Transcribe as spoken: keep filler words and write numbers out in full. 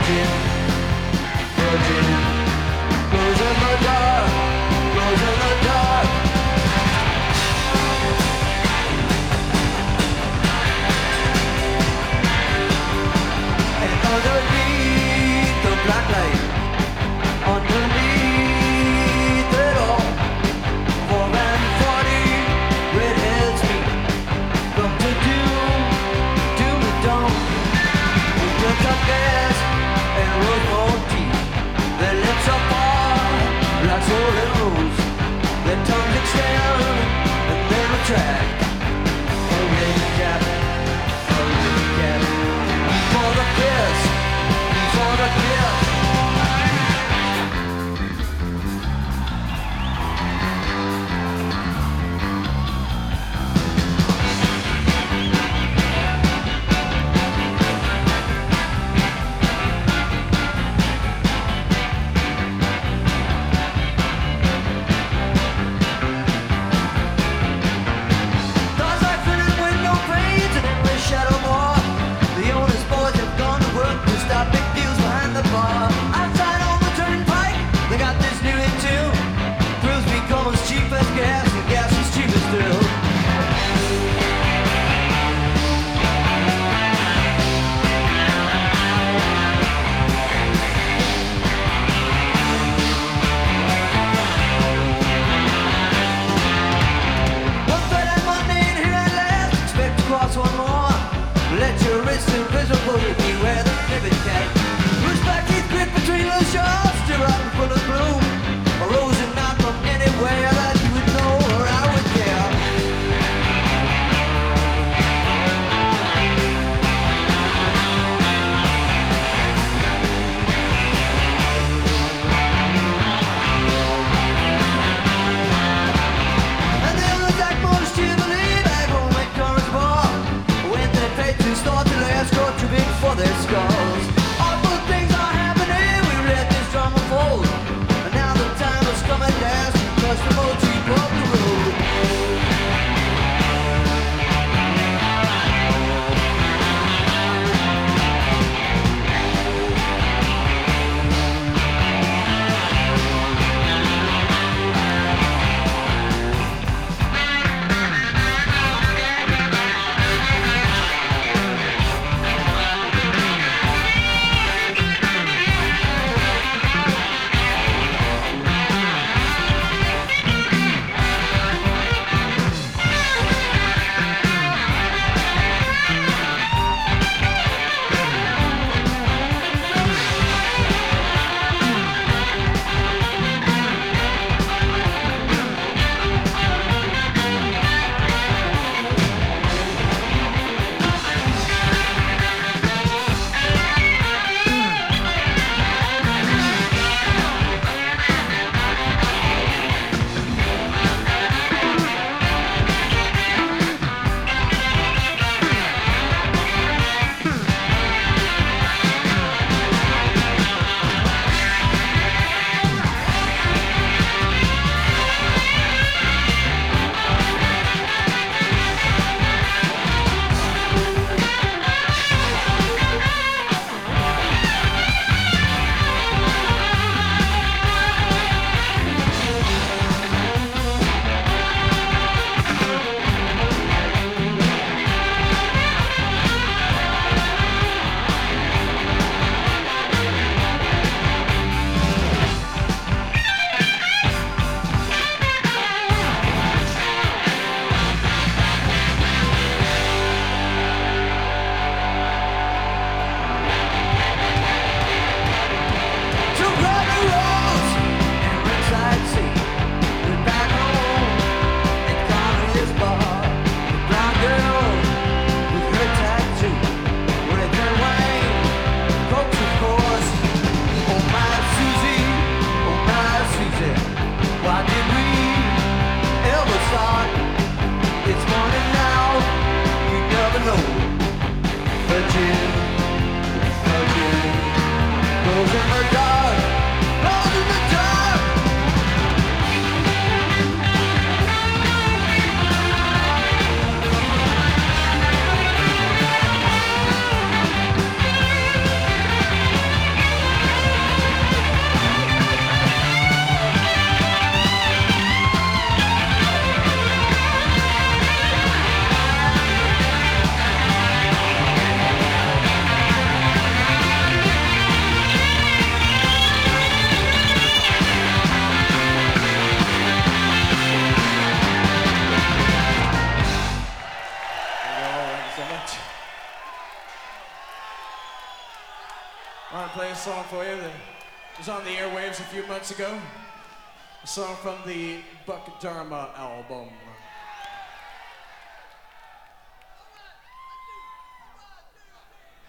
Virgin, virgin, glows in the dark, glows in the dark. And underneath the black light, underneath it all, four and forty redheads meet, come to do, do the dawn. With blood up gas and rose teeth, their lips are parted like swollen rose, their tongues extend and then retract. A red cap, a red cap, for the kiss, for the kiss. Stars like fitted window panes and endless shadow more. The owner's boys have gone to work to stop big deals behind the bar. Outside on the turnpike, they got this new hit tune. Thrills become as cheap as gas, and gas is cheaper still. One third and Monday and here at last, expect to cross one more. Let your wrists invisible, beware the pivot cat. Loose back teeth grit between the shores, still rotten full of gloom. A rose and not from anywhere that you would know or I would care. And the others act most cheerfully back home at Current's Bar. When they pay to start the last contribute for their skulls. Awful things are happening, we let this drama unfold. And now the time has come at last, cause the more deep up the road. I want to play a song for you that was on the airwaves a few months ago. A song from the Buck Dharma album.